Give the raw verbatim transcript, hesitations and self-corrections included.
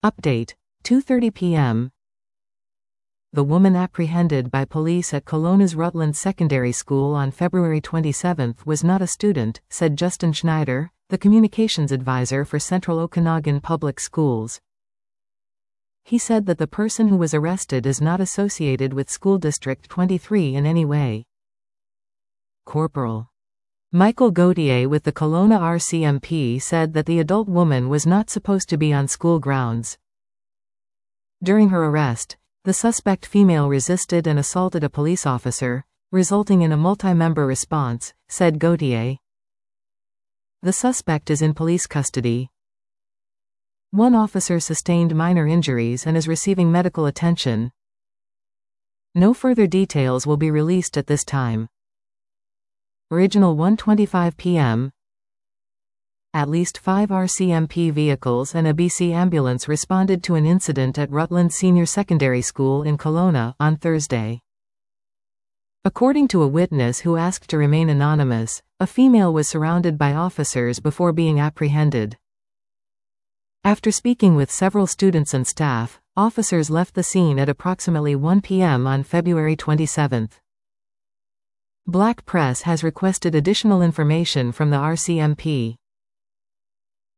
Update: two thirty p m The woman apprehended by police at Kelowna's Rutland Secondary School on February twenty-seventh was not a student, said Justin Schneider, the communications advisor for Central Okanagan Public Schools. He said that the person who was arrested is not associated with School District twenty-three in any way. Corporal Michael Gauthier with the Kelowna R C M P said that the adult woman was not supposed to be on school grounds. During her arrest, the suspect female resisted and assaulted a police officer, resulting in a multi-member response, said Gauthier. The suspect is in police custody. One officer sustained minor injuries and is receiving medical attention. No further details will be released at this time. Original one twenty-five p m At least five R C M P vehicles and a B C ambulance responded to an incident at Rutland Senior Secondary School in Kelowna on Thursday. According to a witness who asked to remain anonymous, a female was surrounded by officers before being apprehended. After speaking with several students and staff, officers left the scene at approximately one p m on February twenty-seventh. Black Press has requested additional information from the R C M P.